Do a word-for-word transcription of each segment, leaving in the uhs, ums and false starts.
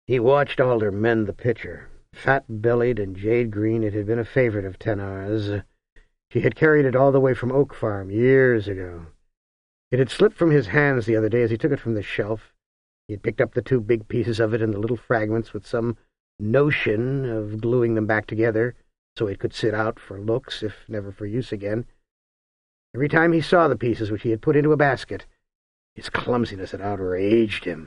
He watched Alder mend the pitcher. Fat-bellied and jade-green, it had been a favorite of Thénard's. She had carried it all the way from Oak Farm years ago. It had slipped from his hands the other day as he took it from the shelf. He had picked up the two big pieces of it and the little fragments with some notion of gluing them back together so it could sit out for looks, if never for use again. Every time he saw the pieces which he had put into a basket, his clumsiness had outraged him.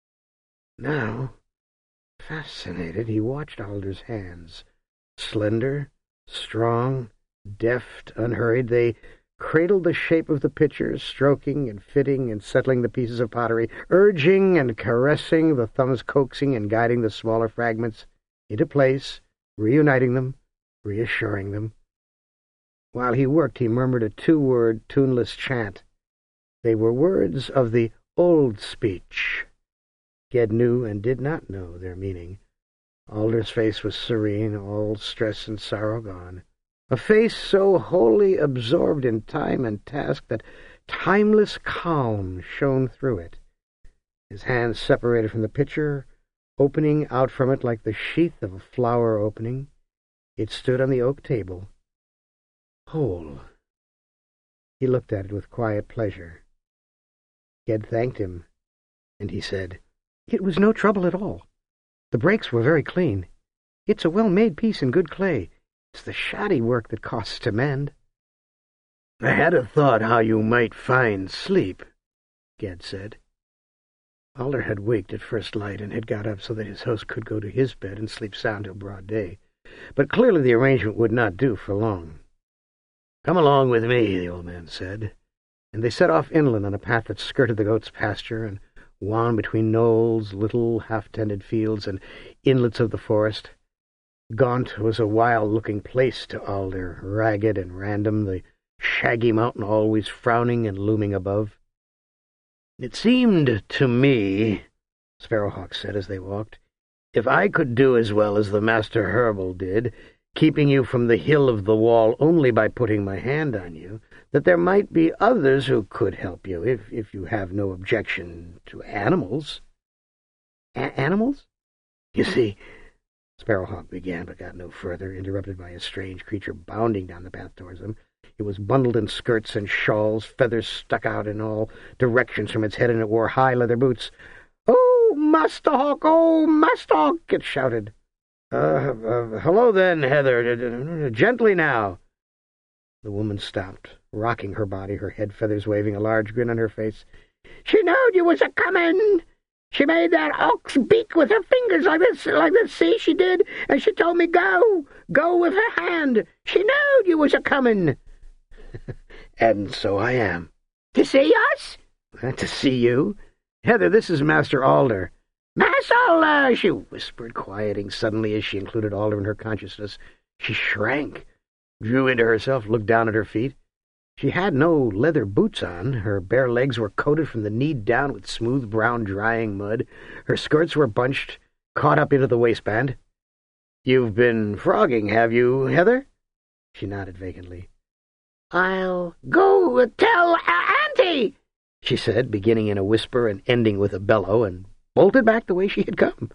Now, fascinated, he watched Alder's hands. Slender, strong, deft, unhurried, they cradled the shape of the pitcher, stroking and fitting and settling the pieces of pottery, urging and caressing, the thumbs coaxing and guiding the smaller fragments into place, reuniting them, reassuring them. While he worked, he murmured a two-word, tuneless chant. They were words of the old speech. Ged knew and did not know their meaning. Alder's face was serene, all stress and sorrow gone. A face so wholly absorbed in time and task that timeless calm shone through it. His hands separated from the pitcher, opening out from it like the sheath of a flower opening. It stood on the oak table, whole. He looked at it with quiet pleasure. Ged thanked him, and he said, "It was no trouble at all. The breaks were very clean. It's a well-made piece in good clay. It's the shoddy work that costs to mend." "I had a thought how you might find sleep," Ged said. Alder had waked at first light and had got up so that his host could go to his bed and sleep sound till broad day. But clearly the arrangement would not do for long. "Come along with me," the old man said, and they set off inland on a path that skirted the goats' pasture and wound between knolls, little half-tended fields, and inlets of the forest. Gaunt was a wild-looking place to Alder, ragged and random, the shaggy mountain always frowning and looming above. "It seemed to me," Sparrowhawk said as they walked, "if I could do as well as the Master Herbal did, keeping you from the hill of the wall only by putting my hand on you, that there might be others who could help you, if, if you have no objection to animals." A- animals? "You see," Sparrowhawk began, but got no further, interrupted by a strange creature bounding down the path towards them. It was bundled in skirts and shawls, feathers stuck out in all directions from its head, and it wore high leather boots. "Oh, Master Hawk! Oh, Master Hawk!" it shouted. Uh, uh, hello then, Heather. Gently now." The woman stopped, rocking her body, her head feathers waving, a large grin on her face. "She knowed you was a-comin'. She made that ox beak with her fingers like this, like this, see, she did, and she told me go, go with her hand. She knowed you was a-comin'." "And so I am." "To see us?" Uh, "to see you. Heather, this is Master Alder." "Master Alder," she whispered, quieting suddenly as she included Alder in her consciousness. She shrank, drew into herself, looked down at her feet. She had no leather boots on. Her bare legs were coated from the knee down with smooth brown drying mud. Her skirts were bunched, caught up into the waistband. "You've been frogging, have you, Heather?" She nodded vacantly. "I'll go tell Auntie," she said, beginning in a whisper and ending with a bellow, and bolted back the way she had come.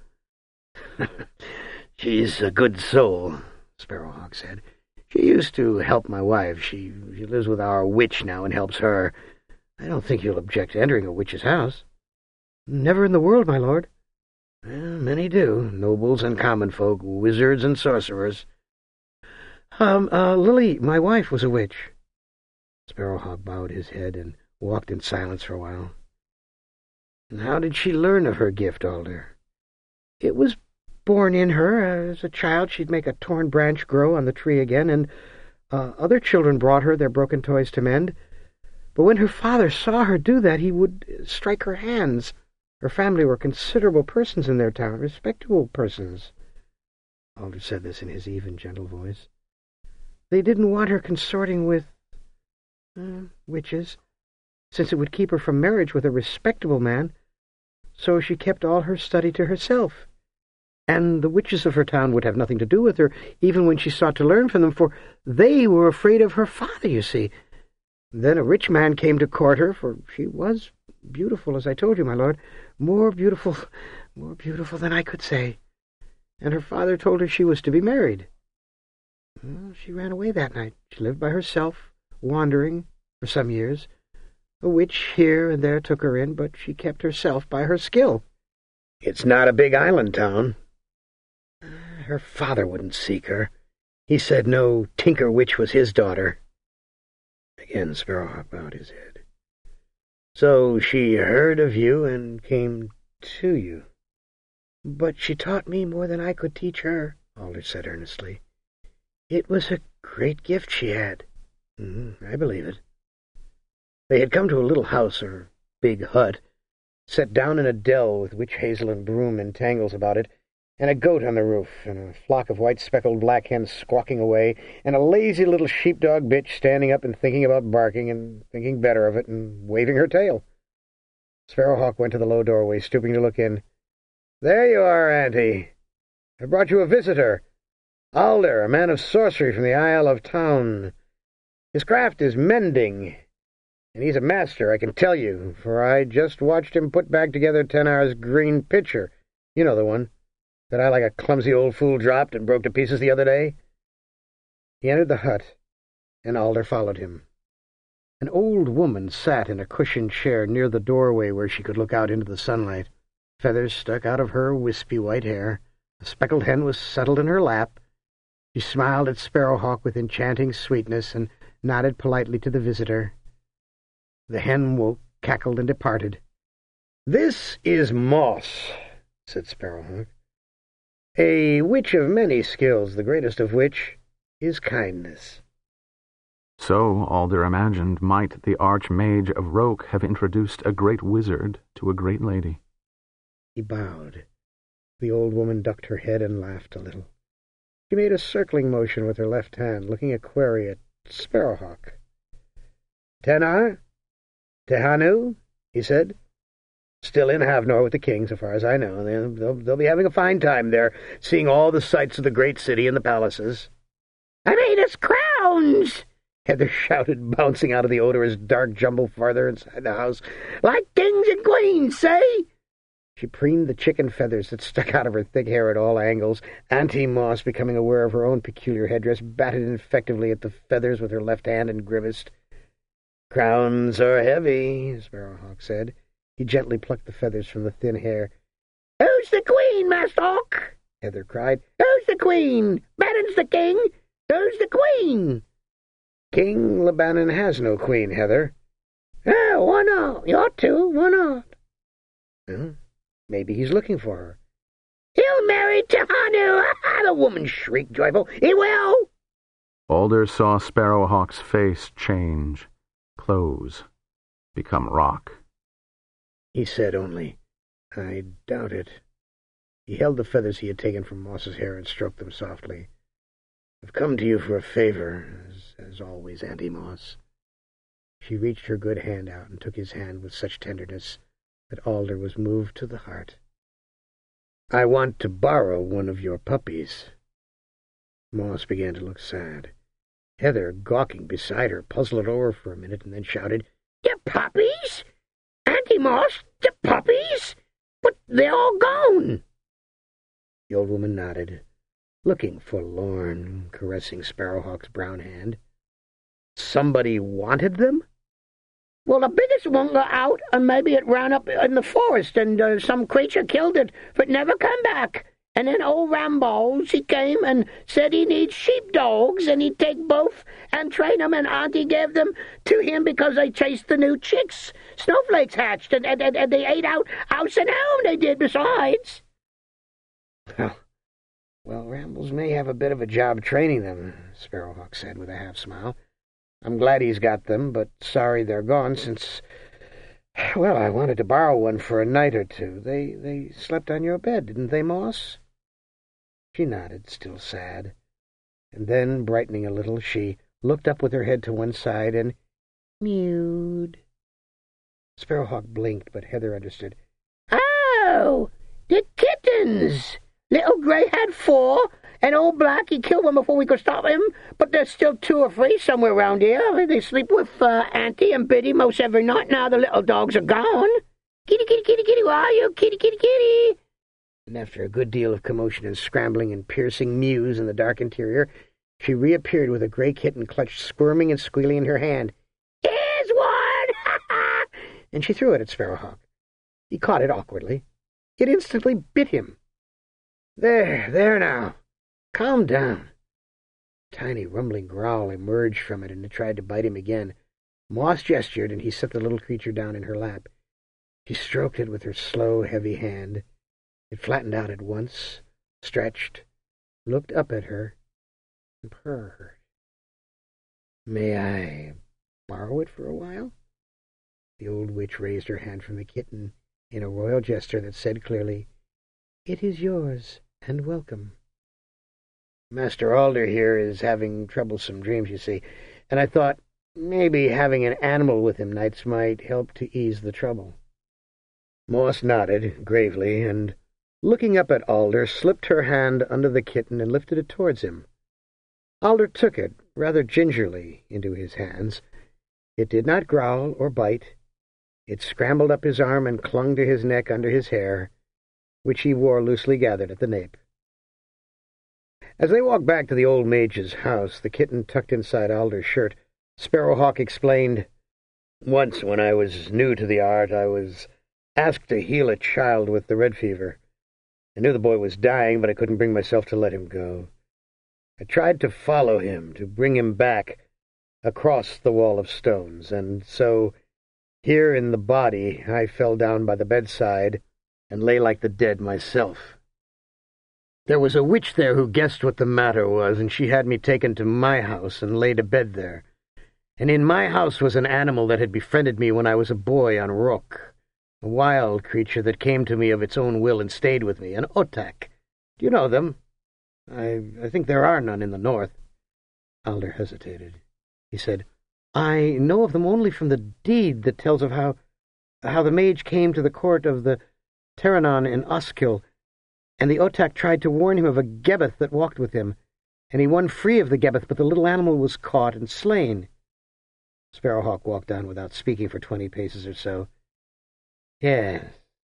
"She's a good soul," Sparrowhawk said. "She used to help my wife. She, she lives with our witch now and helps her. I don't think you'll object to entering a witch's house." "Never in the world, my lord." "Well, many do, nobles and common folk, wizards and sorcerers." Um, uh, Lily, my wife, was a witch." Sparrowhawk bowed his head and walked in silence for a while. "And how did she learn of her gift, Alder?" "It was born in her. As a child she'd make a torn branch grow on the tree again, and uh, other children brought her their broken toys to mend. But when her father saw her do that, he would strike her hands. Her family were considerable persons in their town, respectable persons." Alder said this in his even, gentle voice. "They didn't want her consorting with uh, witches, since it would keep her from marriage with a respectable man, so she kept all her study to herself. And the witches of her town would have nothing to do with her, even when she sought to learn from them, for they were afraid of her father, you see. Then a rich man came to court her, for she was beautiful, as I told you, my lord, more beautiful, more beautiful than I could say. And her father told her she was to be married. Well, she ran away that night. She lived by herself, wandering for some years. A witch here and there took her in, but she kept herself by her skill. It's not a big island town. Her father wouldn't seek her. He said no tinker witch was his daughter. Again Sparrowhawk bowed his head. So she heard of you and came to you. But she taught me more than I could teach her, Alder said earnestly. It was a great gift she had. Mm, I believe it. They had come to a little house, or big hut, set down in a dell with witch hazel and broom in tangles about it, and a goat on the roof, and a flock of white-speckled black hens squawking away, and a lazy little sheepdog bitch standing up and thinking about barking, and thinking better of it, and waving her tail. Sparrowhawk went to the low doorway, stooping to look in. "There you are, Auntie. I brought you a visitor. Alder, a man of sorcery from the Isle of Town. His craft is mending, and he's a master, I can tell you, for I just watched him put back together Tenar's green pitcher. You know the one that I like a clumsy old fool dropped and broke to pieces the other day." He entered the hut, and Alder followed him. An old woman sat in a cushioned chair near the doorway where she could look out into the sunlight. Feathers stuck out of her wispy white hair. A speckled hen was settled in her lap. She smiled at Sparrowhawk with enchanting sweetness and nodded politely to the visitor. The hen woke, cackled, and departed. "This is Moss," said Sparrowhawk, "a witch of many skills, the greatest of which is kindness." So, Alder imagined, might the Archmage of Roke have introduced a great wizard to a great lady. He bowed. The old woman ducked her head and laughed a little. She made a circling motion with her left hand, looking a query at Sparrowhawk. "Tenar? Tehanu?" he said. "Still in Havnor with the king, so far as I know. They'll, they'll, they'll be having a fine time there, seeing all the sights of the great city and the palaces." "I made us crowns!" Heather shouted, bouncing out of the odorous dark jumble farther inside the house. "Like kings and queens, say?" She preened the chicken feathers that stuck out of her thick hair at all angles. Auntie Moss, becoming aware of her own peculiar headdress, batted effectively at the feathers with her left hand and grimaced. "Crowns are heavy," Sparrowhawk said. He gently plucked the feathers from the thin hair. "Who's the queen, Master Hawk?" Heather cried. "Who's the queen? Banon's the king. Who's the queen?" "King Lebanon has no queen, Heather." "Oh, why not? You ought to. Why not?" Well, maybe he's looking for her. "He'll marry Tehanu!" The woman shrieked, joyful. "He will!" Alder saw Sparrowhawk's face change, close, become rock. He said only, "I doubt it." He held the feathers he had taken from Moss's hair and stroked them softly. "I've come to you for a favor, as, as always, Auntie Moss." She reached her good hand out and took his hand with such tenderness that Alder was moved to the heart. "I want to borrow one of your puppies." Moss began to look sad. Heather, gawking beside her, puzzled it over for a minute and then shouted, "The puppies? Auntie Moss, the puppies? But they're all gone." The old woman nodded, looking forlorn, caressing Sparrowhawk's brown hand. "Somebody wanted them?" "Well, the biggest one got out, and maybe it ran up in the forest, and uh, some creature killed it, but never come back. And then old Rambles, he came and said he needs sheepdogs, and he'd take both and train them, and Auntie gave them to him because they chased the new chicks. Snowflakes hatched, and, and, and they ate out house and home, they did, besides." Well, well, Rambles may have a bit of a job training them, Sparrowhawk said with a half-smile. "I'm glad he's got them, but sorry they're gone, since, well, I wanted to borrow one for a night or two. They they slept on your bed, didn't they, Moss?" She nodded, still sad, and then, brightening a little, she looked up with her head to one side and mewed. Sparrowhawk blinked, but Heather understood. "Oh, the kittens! Little Gray had four, And old Black, he killed one before we could stop him, but there's still two or three somewhere around here. They sleep with uh, Auntie and Biddy most every night now the little dogs are gone. Kitty, kitty, kitty, kitty, where are you? Kitty, kitty, kitty. And after a good deal of commotion and scrambling and piercing mews in the dark interior, she reappeared with a gray kitten clutched squirming and squealing in her hand. Here's one! And she threw it at Sparrowhawk. He caught it awkwardly. It instantly bit him. There, there now. Calm down. A tiny rumbling growl emerged from it, and it tried to bite him again. Moss gestured, and he set the little creature down in her lap. She stroked it with her slow, heavy hand. It flattened out at once, stretched, looked up at her, and purred. May I borrow it for a while? The old witch raised her hand from the kitten in a royal gesture that said clearly, It is yours, and welcome. Master Alder here is having troublesome dreams, you see, and I thought maybe having an animal with him nights might help to ease the trouble. Moss nodded gravely, and, looking up at Alder, slipped her hand under the kitten and lifted it towards him. Alder took it, rather gingerly, into his hands. It did not growl or bite. It scrambled up his arm and clung to his neck under his hair, which he wore loosely gathered at the nape. As they walked back to the old mage's house, the kitten tucked inside Alder's shirt, Sparrowhawk explained, Once, when I was new to the art, I was asked to heal a child with the red fever. I knew the boy was dying, but I couldn't bring myself to let him go. I tried to follow him, to bring him back across the wall of stones, and so, here in the body, I fell down by the bedside and lay like the dead myself. There was a witch there who guessed what the matter was, and she had me taken to my house and laid abed there. And in my house was an animal that had befriended me when I was a boy on Rook, a wild creature that came to me of its own will and stayed with me, an Otak. Do you know them? I, I think there are none in the north. Alder hesitated. He said, I know of them only from the deed that tells of how how the mage came to the court of the Terranon in Oskill, and the Otak tried to warn him of a Gebeth that walked with him, and he won free of the Gebeth, but the little animal was caught and slain. Sparrowhawk walked on without speaking for twenty paces or so. Yes.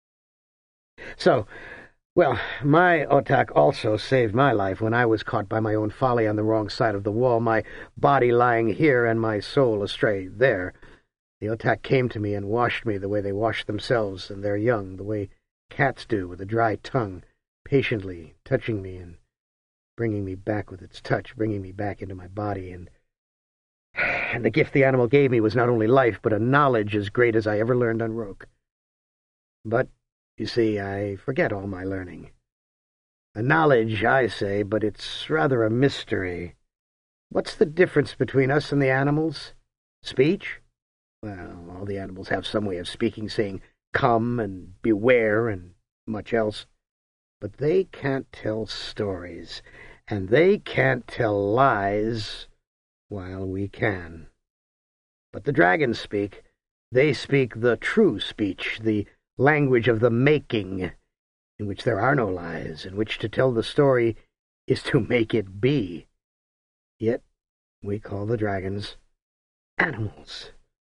So, well, my Otak also saved my life when I was caught by my own folly on the wrong side of the wall, my body lying here and my soul astray there. The Otak came to me and washed me the way they wash themselves and their young, the way cats do with a dry tongue, patiently touching me and bringing me back with its touch, bringing me back into my body. And, and the gift the animal gave me was not only life, but a knowledge as great as I ever learned on Roke. But, you see, I forget all my learning. A knowledge, I say, but it's rather a mystery. What's the difference between us and the animals? Speech? Well, all the animals have some way of speaking, saying come and beware and much else. But they can't tell stories, and they can't tell lies, while we can. But the dragons speak. They speak the true speech, the language of the making, in which there are no lies, in which to tell the story is to make it be. Yet we call the dragons animals.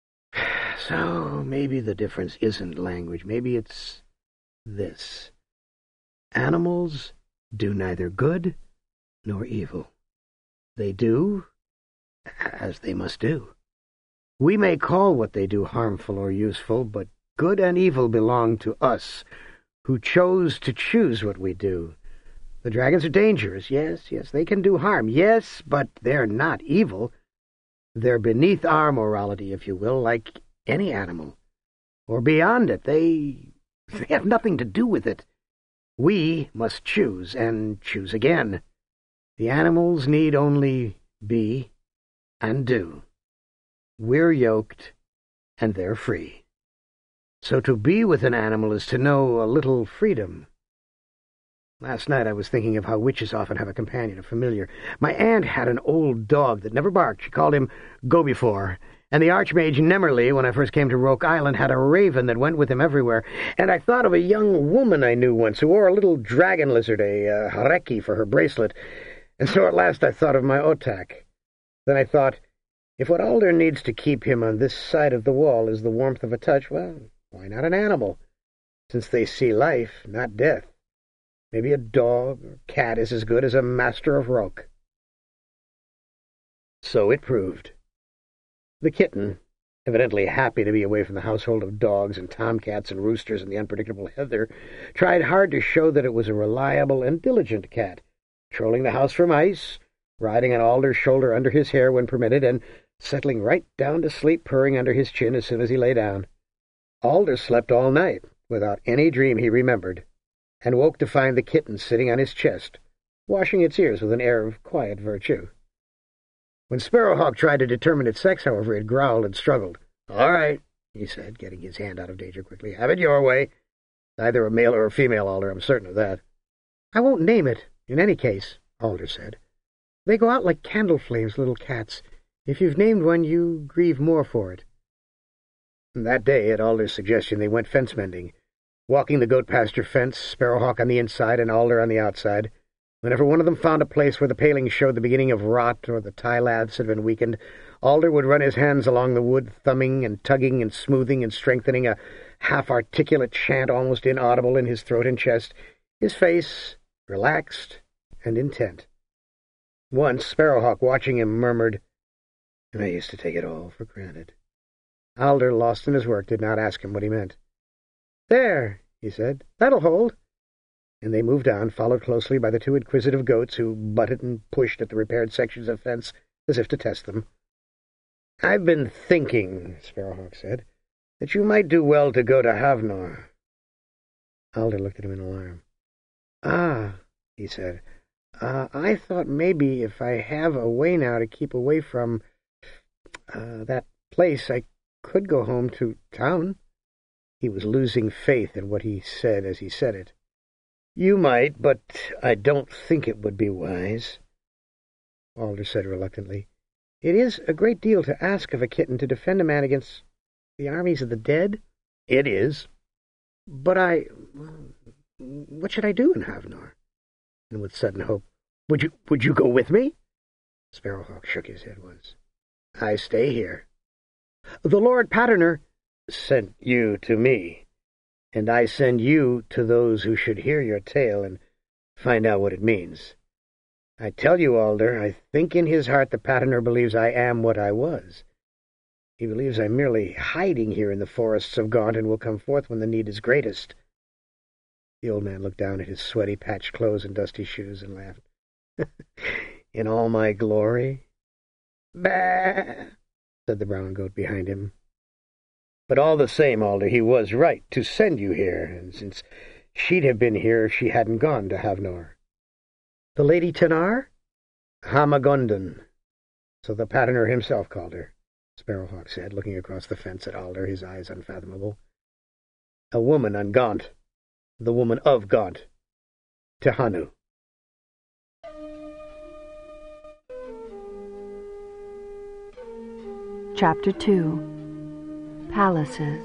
So maybe the difference isn't language. Maybe it's this. Animals do neither good nor evil. They do as they must do. We may call what they do harmful or useful, but good and evil belong to us, who chose to choose what we do. The dragons are dangerous, yes, yes, they can do harm, yes, but they're not evil. They're beneath our morality, if you will, like any animal, or beyond it. They, they have nothing to do with it. We must choose, and choose again. The animals need only be and do. We're yoked, and they're free. So to be with an animal is to know a little freedom. Last night I was thinking of how witches often have a companion, a familiar. My aunt had an old dog that never barked. She called him Go-Before, And the Archmage Nemmerly, when I first came to Roke Island, had a raven that went with him everywhere. And I thought of a young woman I knew once who wore a little dragon lizard, a uh, hareki, for her bracelet. And so at last I thought of my Otak. Then I thought, if what Alder needs to keep him on this side of the wall is the warmth of a touch, well, why not an animal? Since they see life, not death. Maybe a dog or cat is as good as a master of Roke. So it proved. The kitten, evidently happy to be away from the household of dogs and tomcats and roosters and the unpredictable Heather, tried hard to show that it was a reliable and diligent cat, trolling the house for mice, riding on Alder's shoulder under his hair when permitted, and settling right down to sleep, purring under his chin as soon as he lay down. Alder slept all night, without any dream he remembered, and woke to find the kitten sitting on his chest, washing its ears with an air of quiet virtue. When Sparrowhawk tried to determine its sex, however, it growled and struggled. "All right," he said, getting his hand out of danger quickly. "Have it your way. Either a male or a female, Alder, I'm certain of that." "I won't name it, in any case," Alder said. "They go out like candle flames, little cats. If you've named one, you grieve more for it." That day, at Alder's suggestion, they went fence-mending, walking the goat pasture fence, Sparrowhawk on the inside and Alder on the outside. Whenever one of them found a place where the palings showed the beginning of rot or the tie laths had been weakened, Alder would run his hands along the wood, thumbing and tugging and smoothing and strengthening a half-articulate chant almost inaudible in his throat and chest, his face relaxed and intent. Once, Sparrowhawk, watching him, murmured, "And I used to take it all for granted." Alder, lost in his work, did not ask him what he meant. "There," he said, "that'll hold." And they moved on, followed closely by the two inquisitive goats who butted and pushed at the repaired sections of fence as if to test them. "I've been thinking," Sparrowhawk said, "that you might do well to go to Havnor." Alder looked at him in alarm. "Ah," he said, uh, "I thought maybe if I have a way now to keep away from uh, that place, I could go home to town." He was losing faith in what he said as he said it. "You might, but I don't think it would be wise," Alder said reluctantly. "It is a great deal to ask of a kitten to defend a man against the armies of the dead." "It is." "But I... what should I do in Havnor?" And with sudden hope, Would you would you go with me?" Sparrowhawk shook his head once. "I stay here. The Lord Paterner sent you to me, and I send you to those who should hear your tale and find out what it means. I tell you, Alder, I think in his heart the Paterner believes I am what I was. He believes I'm merely hiding here in the forests of Gaunt and will come forth when the need is greatest." The old man looked down at his sweaty patched clothes and dusty shoes and laughed. "In all my glory?" "Bah!" said the brown goat behind him. "But all the same, Alder, he was right to send you here, and since she'd have been here if she hadn't gone to Havnor." "The Lady Tanar?" "Hamagundan. So the Paterner himself called her," Sparrowhawk said, looking across the fence at Alder, his eyes unfathomable. "A woman on Gaunt. The woman of Gaunt. Tehanu." Chapter two. Palaces.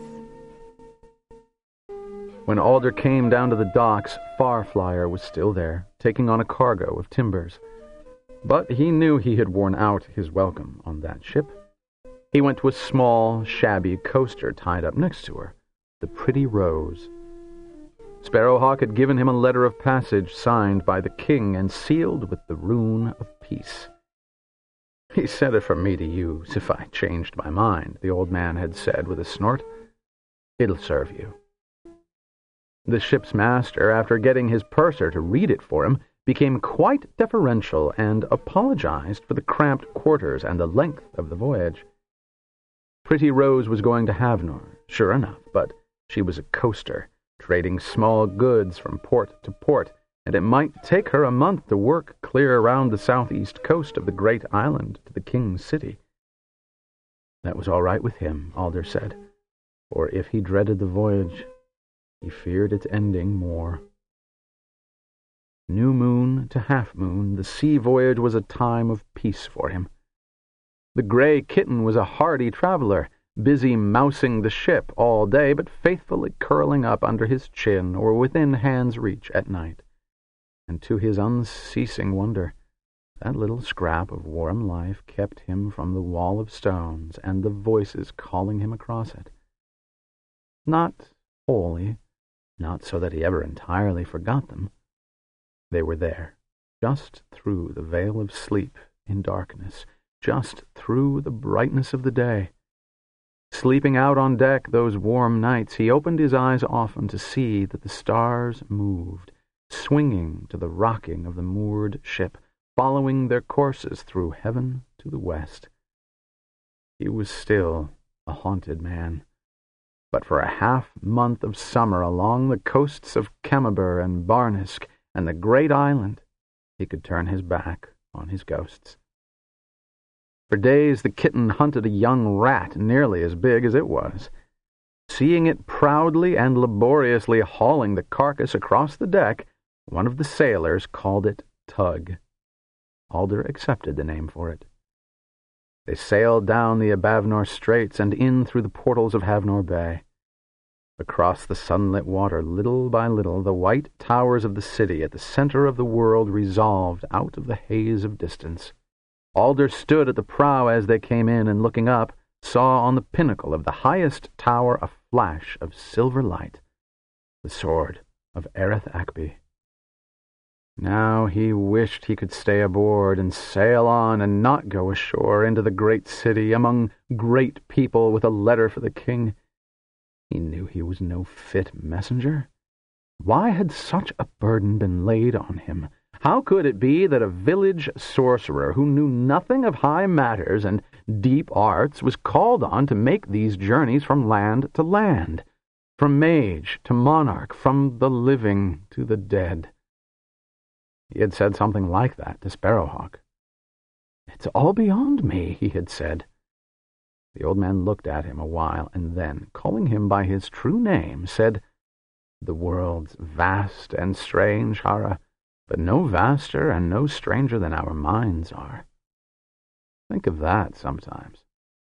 When Alder came down to the docks, Farflyer was still there, taking on a cargo of timbers. But he knew he had worn out his welcome on that ship. He went to a small, shabby coaster tied up next to her, the Pretty Rose. Sparrowhawk had given him a letter of passage signed by the king and sealed with the rune of peace. "He sent it for me to use if I changed my mind," the old man had said with a snort. "It'll serve you." The ship's master, after getting his purser to read it for him, became quite deferential and apologized for the cramped quarters and the length of the voyage. Pretty Rose was going to Havnor, sure enough, but she was a coaster, trading small goods from port to port, and it might take her a month to work clear around the southeast coast of the great island to the king's city. That was all right with him, Alder said, for if he dreaded the voyage, he feared its ending more. New moon to half moon, the sea voyage was a time of peace for him. The gray kitten was a hardy traveler, busy mousing the ship all day, but faithfully curling up under his chin or within hand's reach at night. And to his unceasing wonder, that little scrap of warm life kept him from the wall of stones and the voices calling him across it. Not wholly, not so that he ever entirely forgot them. They were there, just through the veil of sleep in darkness, just through the brightness of the day. Sleeping out on deck those warm nights, he opened his eyes often to see that the stars moved, swinging to the rocking of the moored ship, following their courses through heaven to the west. He was still a haunted man, but for a half-month of summer along the coasts of Kemmerer and Barnisk and the great island, he could turn his back on his ghosts. For days the kitten hunted a young rat nearly as big as it was. Seeing it proudly and laboriously hauling the carcass across the deck, one of the sailors called it Tug. Alder accepted the name for it. They sailed down the Abavnor Straits and in through the portals of Havnor Bay. Across the sunlit water, little by little, the white towers of the city at the center of the world resolved out of the haze of distance. Alder stood at the prow as they came in, and looking up, saw on the pinnacle of the highest tower a flash of silver light, the sword of Ereth Akby. Now he wished he could stay aboard and sail on and not go ashore into the great city among great people with a letter for the king. He knew he was no fit messenger. Why had such a burden been laid on him? How could it be that a village sorcerer who knew nothing of high matters and deep arts was called on to make these journeys from land to land, from mage to monarch, from the living to the dead? He had said something like that to Sparrowhawk. "It's all beyond me," he had said. The old man looked at him a while, and then, calling him by his true name, said, "The world's vast and strange, Hara, but no vaster and no stranger than our minds are. Think of that sometimes."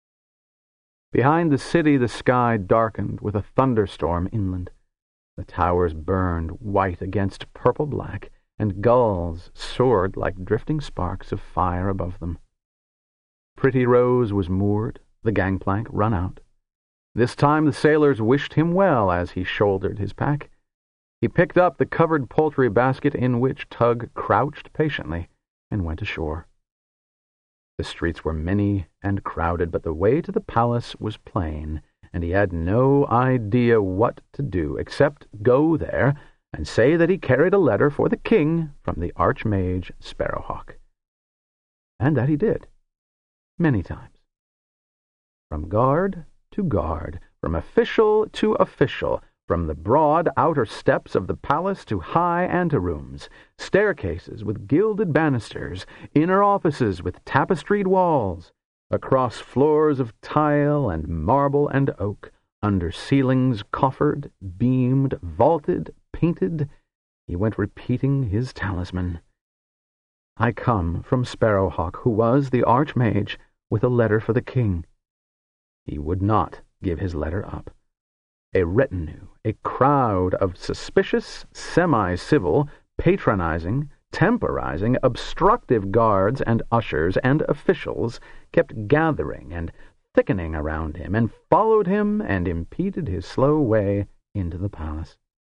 Behind the city the sky darkened with a thunderstorm inland. The towers burned white against purple-black, and gulls soared like drifting sparks of fire above them. Pretty Rose was moored, the gangplank run out. This time the sailors wished him well as he shouldered his pack. He picked up the covered poultry basket in which Tug crouched patiently and went ashore. The streets were many and crowded, but the way to the palace was plain, and he had no idea what to do except go there and say that he carried a letter for the king from the Archmage Sparrowhawk. And that he did, many times. From guard to guard, from official to official, from the broad outer steps of the palace to high anterooms, staircases with gilded banisters, inner offices with tapestried walls, across floors of tile and marble and oak, under ceilings coffered, beamed, vaulted, painted, he went repeating his talisman. "I come from Sparrowhawk, who was the Archmage, with a letter for the king." He would not give his letter up. A retinue, a crowd of suspicious, semi-civil, patronizing, temporizing, obstructive guards and ushers and officials kept gathering and thickening around him, and followed him and impeded his slow way into the palace.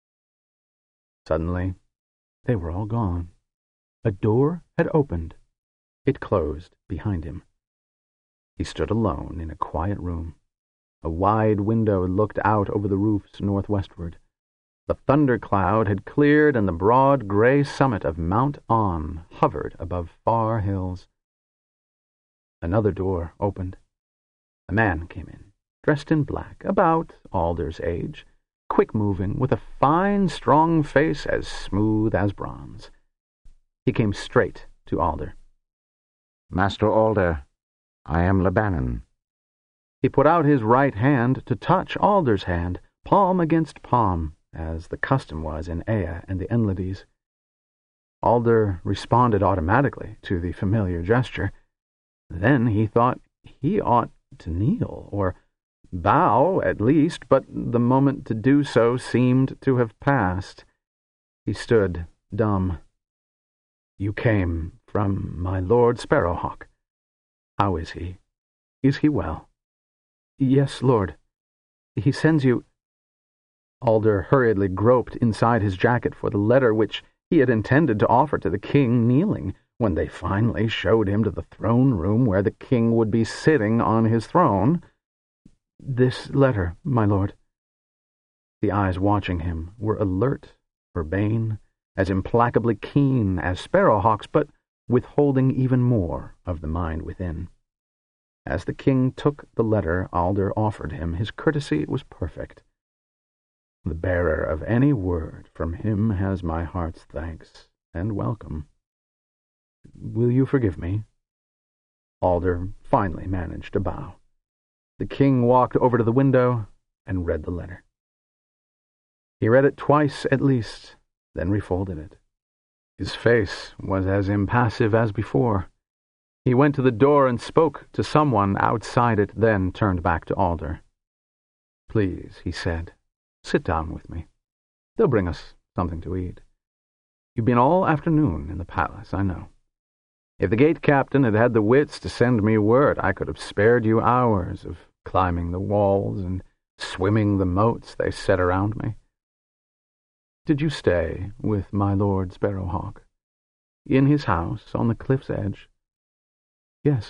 Suddenly, they were all gone. A door had opened. It closed behind him. He stood alone in a quiet room. A wide window looked out over the roofs northwestward. The thundercloud had cleared, and the broad gray summit of Mount On hovered above far hills. Another door opened. A man came in, dressed in black, about Alder's age, quick-moving, with a fine, strong face as smooth as bronze. He came straight to Alder. "Master Alder, I am Lebanon." He put out his right hand to touch Alder's hand, palm against palm, as the custom was in Ea and the Enladies. Alder responded automatically to the familiar gesture. Then he thought He ought to kneel, or bow at least, but the moment to do so seemed to have passed. He stood dumb. "You came from my Lord Sparrowhawk. How is he? Is he well?" "Yes, Lord. He sends you—" Alder hurriedly groped inside his jacket for the letter which he had intended to offer to the king kneeling, when they finally showed him to the throne room where the king would be sitting on his throne. "This letter, my lord." The eyes watching him were alert, urbane, as implacably keen as Sparrowhawk's, but withholding even more of the mind within. As the king took the letter Alder offered him, his courtesy was perfect. "The bearer of any word from him has my heart's thanks and welcome. Will you forgive me?" Alder finally managed to bow. The king walked over to the window and read the letter. He read it twice at least, then refolded it. His face was as impassive as before. He went to the door and spoke to someone outside it, then turned back to Alder. "Please," he said, "sit down with me. They'll bring us something to eat. You've been all afternoon in the palace, I know. If the gate captain had had the wits to send me word, I could have spared you hours of climbing the walls and swimming the moats they set around me. Did you stay with my Lord Sparrowhawk? In his house on the cliff's edge?" "Yes."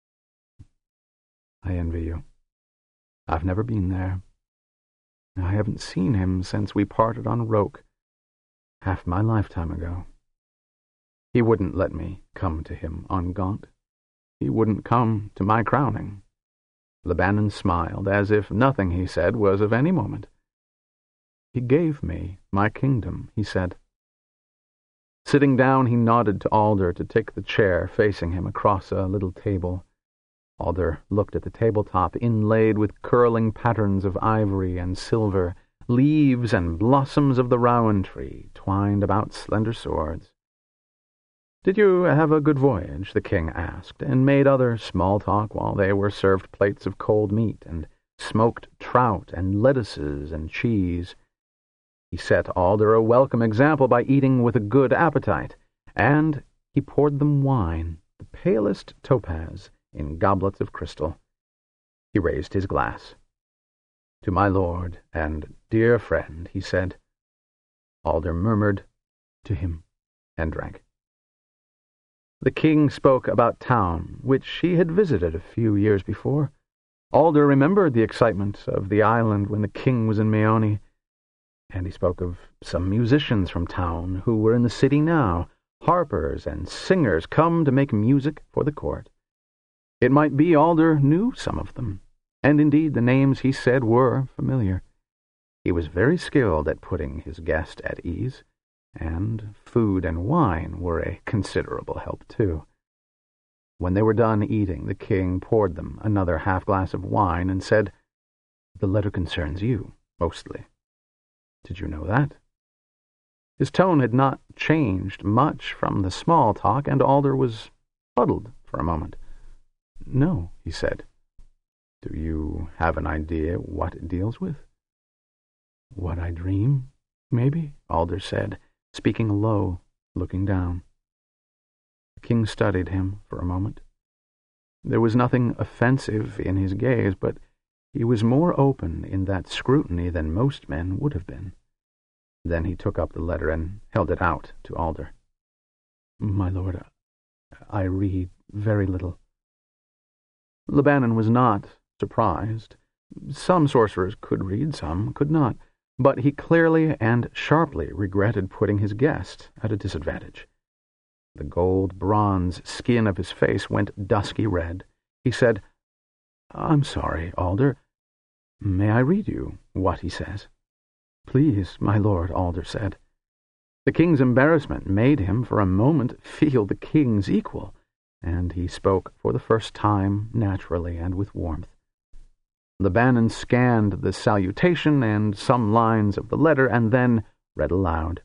"I envy you. I've never been there. I haven't seen him since we parted on Roke, half my lifetime ago. He wouldn't let me come to him on Gaunt. He wouldn't come to my crowning." Lebanon smiled, as if nothing he said was of any moment. "He gave me my kingdom," he said. Sitting down, he nodded to Alder to take the chair facing him across a little table. Alder looked at the tabletop, inlaid with curling patterns of ivory and silver, leaves and blossoms of the rowan tree twined about slender swords. "Did you have a good voyage?" the king asked, and made other small talk while they were served plates of cold meat and smoked trout and lettuces and cheese. He set Alder a welcome example by eating with a good appetite, and he poured them wine, the palest topaz, in goblets of crystal. He raised his glass. "To my lord and dear friend," he said. Alder murmured, "To him," and drank. The king spoke about town, which he had visited a few years before. Alder remembered the excitement of the island when the king was in Meoni, and he spoke of some musicians from town who were in the city now, harpers and singers come to make music for the court. It might be Alder knew some of them, and indeed the names he said were familiar. He was very skilled at putting his guest at ease, and food and wine were a considerable help too. When they were done eating, the king poured them another half-glass of wine and said, "The letter concerns you, mostly. Did you know that?" His tone had not changed much from the small talk, and Alder was puzzled for a moment. "No," he said. "Do you have an idea what it deals with?" "What I dream, maybe," Alder said, speaking low, looking down. The king studied him for a moment. There was nothing offensive in his gaze, but he was more open in that scrutiny than most men would have been. Then he took up the letter and held it out to Alder. "My lord, I read very little." Lebanon was not surprised. Some sorcerers could read, some could not, but he clearly and sharply regretted putting his guest at a disadvantage. The gold-bronze skin of his face went dusky red. He said, "I'm sorry, Alder. May I read you what he says?" "Please, my lord," Alder said. The king's embarrassment made him for a moment feel the king's equal, and he spoke for the first time naturally and with warmth. Lebanon scanned the salutation and some lines of the letter, and then read aloud.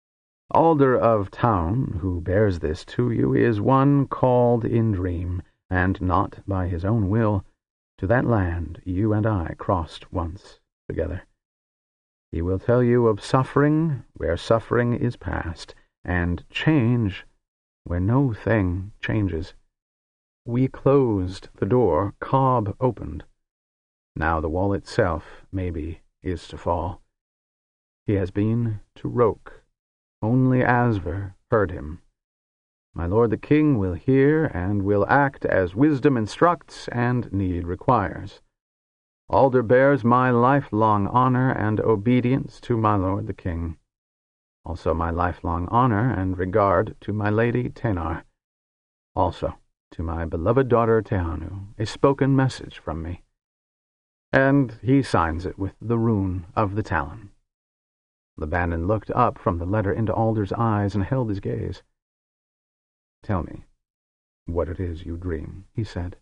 "Alder of town, who bears this to you, is one called in dream, and not by his own will, to that land you and I crossed once together. He will tell you of suffering where suffering is past, and change where no thing changes. We closed the door, Cobb opened. Now the wall itself, maybe, is to fall. He has been to Roke. Only Asver heard him. My lord the king will hear, and will act as wisdom instructs and need requires. Alder bears my lifelong honor and obedience to my lord the king. Also my lifelong honor and regard to my lady Tenar. Also to my beloved daughter Teanu, a spoken message from me. And he signs it with the rune of the Talon. Lebanon looked up from the letter into Alder's eyes and held his gaze. "Tell me what it is you dream," he said.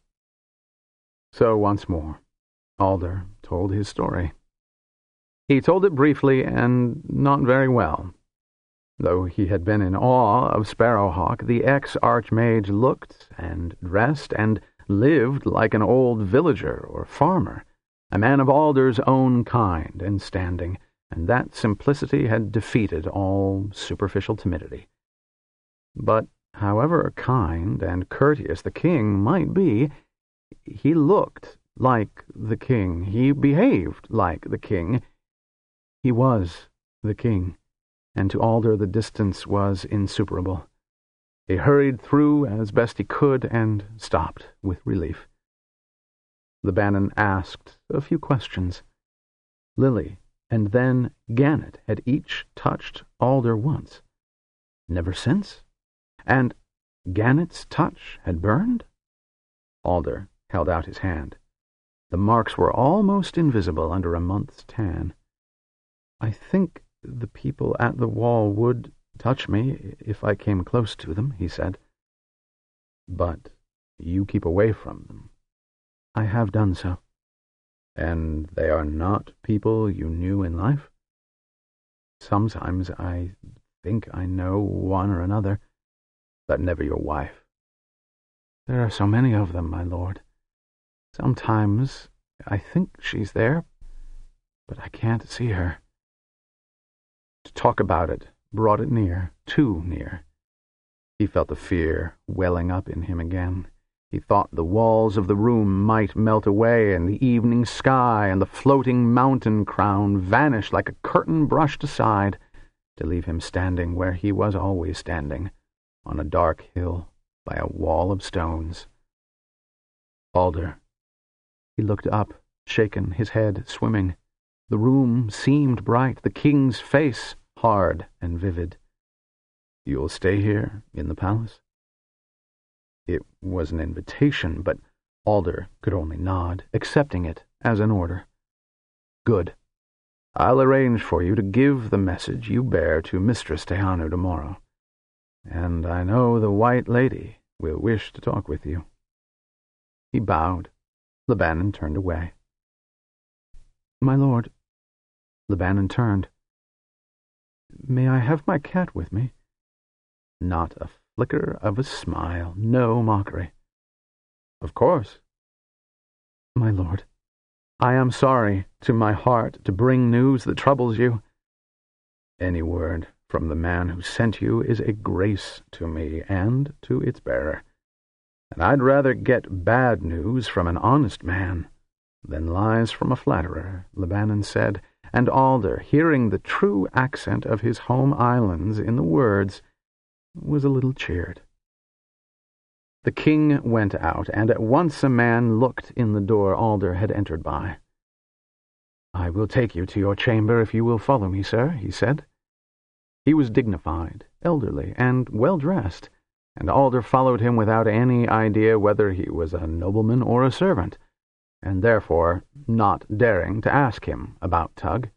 So once more, Alder told his story. He told it briefly and not very well. Though he had been in awe of Sparrowhawk, the ex-archmage looked and dressed and lived like an old villager or farmer, a man of Alder's own kind and standing, and that simplicity had defeated all superficial timidity. But however kind and courteous the king might be, he looked like the king. He behaved like the king. He was the king, and to Alder the distance was insuperable. He hurried through as best he could and stopped with relief. Lebanon asked a few questions. Lily and then Gannet had each touched Alder once. Never since? And Gannet's touch had burned? Alder held out his hand. The marks were almost invisible under a month's tan. "I think the people at the wall would touch me if I came close to them," he said. "But you keep away from them." "I have done so." "And they are not people you knew in life?" "Sometimes I think I know one or another, but never your wife." "There are so many of them, my lord. Sometimes I think she's there, but I can't see her." To talk about it brought it near, too near. He felt the fear welling up in him again. He thought the walls of the room might melt away, and the evening sky and the floating mountain crown vanish like a curtain brushed aside, to leave him standing where he was always standing, on a dark hill by a wall of stones. Alder. He looked up, shaken, his head swimming. The room seemed bright, the king's face hard and vivid. "You'll stay here in the palace?" It was an invitation, but Alder could only nod, accepting it as an order. "Good. I'll arrange for you to give the message you bear to Mistress Teanu tomorrow. And I know the White Lady will wish to talk with you." He bowed. Lebanon turned away. "My lord," Lebanon turned. "May I have my cat with me?" Not a flicker of a smile, no mockery. "Of course." "My lord, I am sorry to my heart to bring news that troubles you." "Any word from the man who sent you is a grace to me and to its bearer. And I'd rather get bad news from an honest man than lies from a flatterer," Lebanon said, and Alder, hearing the true accent of his home islands in the words, was a little cheered. The king went out, and at once a man looked in the door Alder had entered by. "I will take you to your chamber if you will follow me, sir," he said. He was dignified, elderly, and well-dressed, and Alder followed him without any idea whether he was a nobleman or a servant, and therefore not daring to ask him about Tug.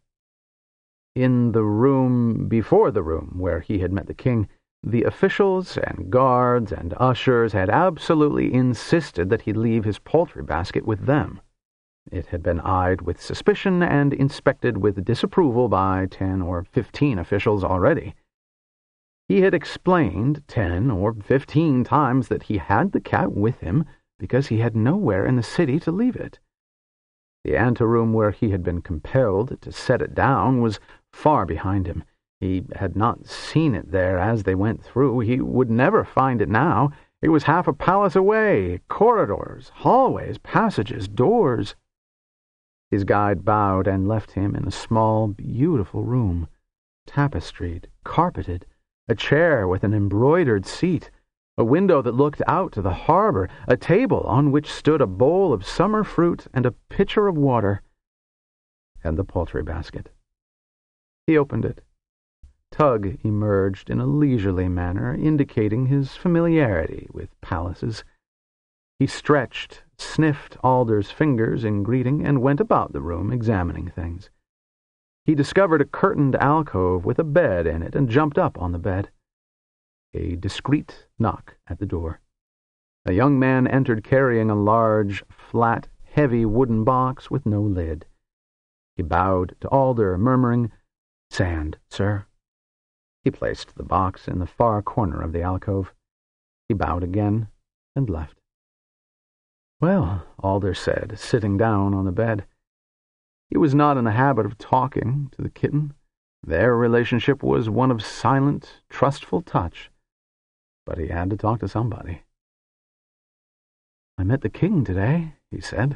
In the room before the room where he had met the king, the officials and guards and ushers had absolutely insisted that he leave his poultry basket with them. It had been eyed with suspicion and inspected with disapproval by ten or fifteen officials already. He had explained ten or fifteen times that he had the cat with him because he had nowhere in the city to leave it. The anteroom where he had been compelled to set it down was far behind him. He had not seen it there as they went through. He would never find it now. It was half a palace away, corridors, hallways, passages, doors. His guide bowed and left him in a small, beautiful room, tapestried, carpeted, a chair with an embroidered seat, a window that looked out to the harbor, a table on which stood a bowl of summer fruit and a pitcher of water, and the poultry basket. He opened it. Tug emerged in a leisurely manner, indicating his familiarity with palaces. He stretched, sniffed Alder's fingers in greeting, and went about the room examining things. He discovered a curtained alcove with a bed in it and jumped up on the bed. A discreet knock at the door. A young man entered carrying a large, flat, heavy wooden box with no lid. He bowed to Alder, murmuring, "Sand, sir." He placed the box in the far corner of the alcove. He bowed again and left. "Well," Alder said, sitting down on the bed. He was not in the habit of talking to the kitten. Their relationship was one of silent, trustful touch. But he had to talk to somebody. "I met the king today," he said.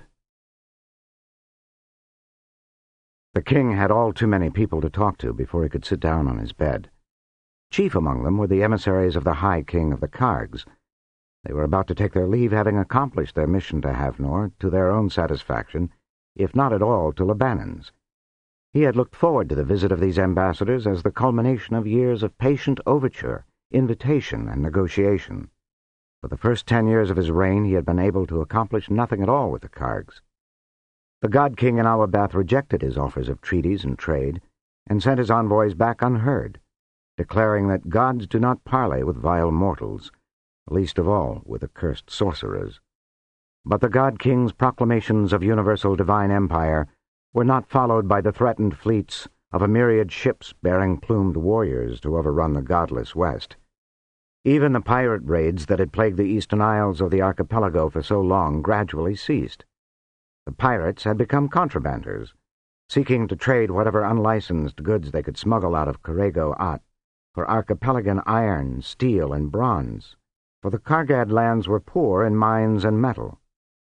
The king had all too many people to talk to before he could sit down on his bed. Chief among them were the emissaries of the High King of the Kargs. They were about to take their leave, having accomplished their mission to Havnor to their own satisfaction, if not at all to Lebanon's. He had looked forward to the visit of these ambassadors as the culmination of years of patient overture, invitation, and negotiation. For the first ten years of his reign he had been able to accomplish nothing at all with the Kargs. The God King in Auerbeth rejected his offers of treaties and trade, and sent his envoys back unheard, declaring that gods do not parley with vile mortals, least of all with accursed sorcerers. But the God King's proclamations of universal divine empire were not followed by the threatened fleets of a myriad ships bearing plumed warriors to overrun the godless West. Even the pirate raids that had plagued the eastern isles of the archipelago for so long gradually ceased. The pirates had become contrabanders, seeking to trade whatever unlicensed goods they could smuggle out of Corrego At for archipelagan iron, steel, and bronze, for the Kargad lands were poor in mines and metal.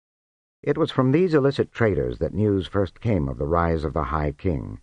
It was from these illicit traders that news first came of the rise of the High King.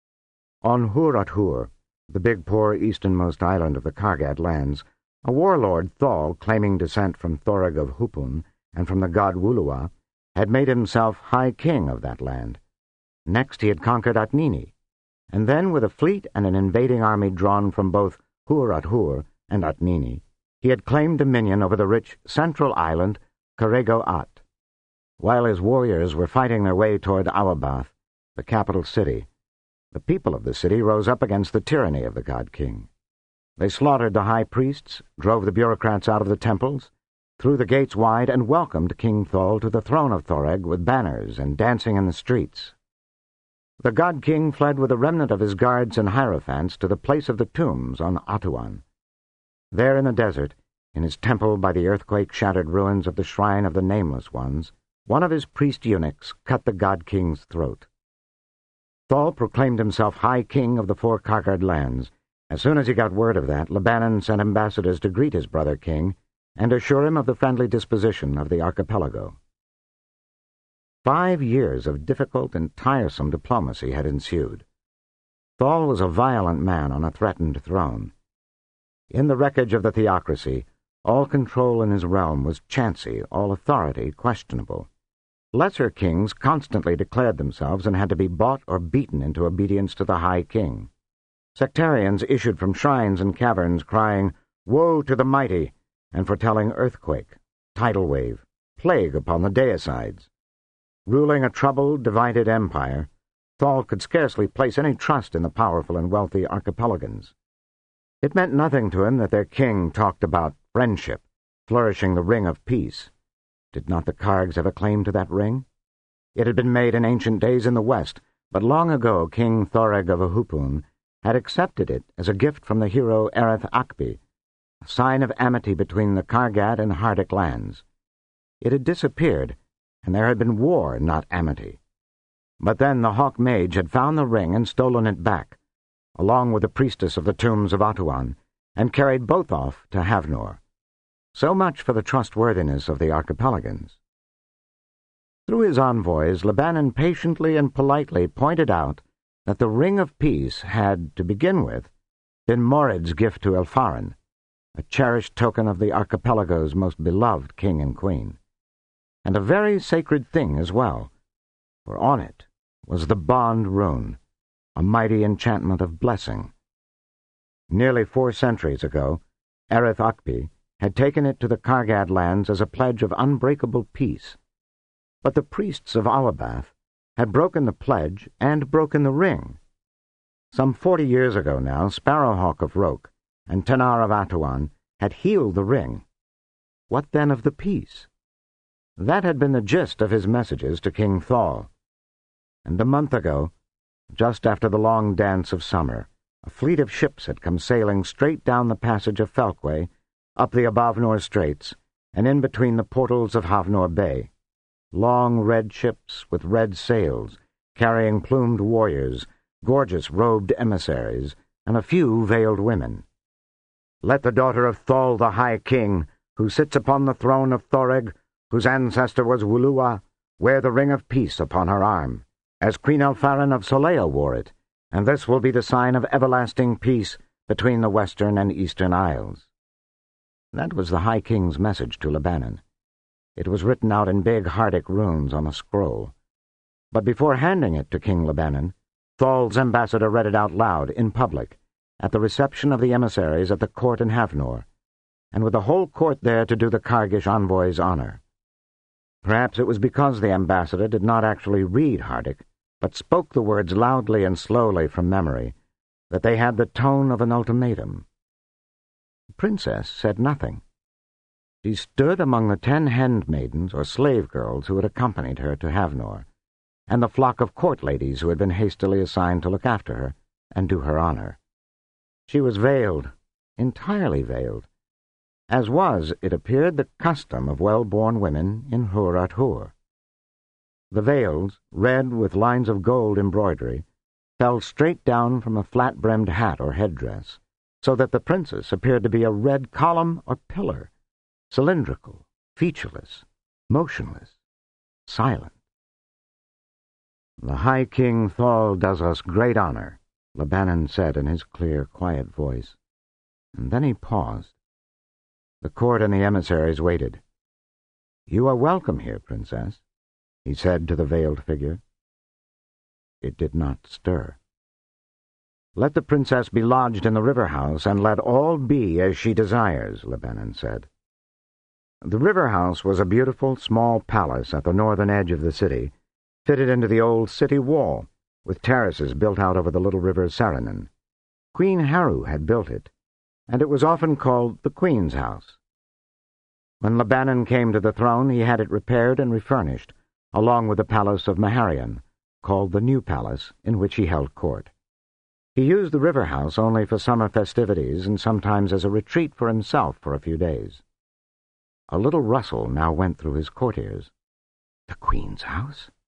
On Hur-at-Hur, the big poor easternmost island of the Kargad lands, a warlord Thal, claiming descent from Thoreg of Hupun and from the god Wulua, had made himself High King of that land. Next he had conquered Atnini, and then, with a fleet and an invading army drawn from both Hur-at-Hur and Atnini, he had claimed dominion over the rich central island Corrego At. While his warriors were fighting their way toward Auerbeth, the capital city, the people of the city rose up against the tyranny of the God King. They slaughtered the high priests, drove the bureaucrats out of the temples, threw the gates wide, and welcomed King Thal to the throne of Thoreg with banners and dancing in the streets. The God King fled with a remnant of his guards and hierophants to the place of the tombs on Atuan. There in the desert, in his temple by the earthquake-shattered ruins of the shrine of the Nameless Ones, one of his priest eunuchs cut the God King's throat. Thal proclaimed himself High King of the four Kargad lands. As soon as he got word of that, Lebanon sent ambassadors to greet his brother king and assure him of the friendly disposition of the archipelago. Five years of difficult and tiresome diplomacy had ensued. Thal was a violent man on a threatened throne. In the wreckage of the theocracy, all control in his realm was chancy, all authority questionable. Lesser kings constantly declared themselves and had to be bought or beaten into obedience to the High King. Sectarians issued from shrines and caverns crying, "Woe to the mighty," and foretelling earthquake, tidal wave, plague upon the deicides. Ruling a troubled, divided empire, Thal could scarcely place any trust in the powerful and wealthy archipelagans. It meant nothing to him that their king talked about friendship, flourishing the ring of peace. Did not the Kargs have a claim to that ring? It had been made in ancient days in the west, but long ago King Thoreg of Ahupun had accepted it as a gift from the hero Ereth Akbi, a sign of amity between the Kargad and Hardic lands. it had disappeared, and there had been war, not amity. But then the Hawk Mage had found the ring and stolen it back, along with the priestess of the tombs of Atuan, and carried both off to Havnor. So much for the trustworthiness of the archipelagans. Through his envoys, Lebanon patiently and politely pointed out that the Ring of Peace had, to begin with, been Morid's gift to Elfarin, a cherished token of the archipelago's most beloved king and queen, and a very sacred thing as well, for on it was the Bond Rune, a mighty enchantment of blessing. Nearly four centuries ago, Erith Akbi had taken it to the Kargad lands as a pledge of unbreakable peace. But the priests of Awabath had broken the pledge and broken the ring. Some forty years ago now, Sparrowhawk of Roke and Tenar of Atuan had healed the ring. What then of the peace? That had been the gist of his messages to King Thal. And a month ago, just after the long dance of summer, a fleet of ships had come sailing straight down the passage of Felkway, up the Abavnor Straits, and in between the portals of Havnor Bay. Long red ships with red sails, carrying plumed warriors, gorgeous robed emissaries, and a few veiled women. Let the daughter of Thal the High King, who sits upon the throne of Thoreg, whose ancestor was Wulua, wear the ring of peace upon her arm, as Queen Elfarin of Solea wore it, and this will be the sign of everlasting peace between the western and eastern isles. That was the High King's message to Lebanon. It was written out in big Hardic runes on a scroll. But before handing it to King Lebanon, Thal's ambassador read it out loud, in public, at the reception of the emissaries at the court in Havnor, and with the whole court there to do the Kargish envoy's honor. Perhaps it was because the ambassador did not actually read Hardic, but spoke the words loudly and slowly from memory, that they had the tone of an ultimatum. The princess said nothing. She stood among the ten handmaidens or slave girls who had accompanied her to Havnor, and the flock of court ladies who had been hastily assigned to look after her and do her honor. She was veiled, entirely veiled, as was, it appeared, the custom of well-born women in Hur-at-Hur. The veils, red with lines of gold embroidery, fell straight down from a flat-brimmed hat or headdress, so that the princess appeared to be a red column or pillar, cylindrical, featureless, motionless, silent. "The High King Thal does us great honor," Lebanon said in his clear, quiet voice, and then he paused. The court and the emissaries waited. "You are welcome here, Princess," he said to the veiled figure. It did not stir. "Let the princess be lodged in the river house, and let all be as she desires," Lebanon said. The river house was a beautiful, small palace at the northern edge of the city, fitted into the old city wall, with terraces built out over the little river Saranen. Queen Haru had built it, and it was often called the Queen's House. When Lebanon came to the throne, he had it repaired and refurnished, along with the palace of Maharian, called the New Palace, in which he held court. He used the river house only for summer festivities and sometimes as a retreat for himself for a few days. A little rustle now went through his courtiers. The Queen's house?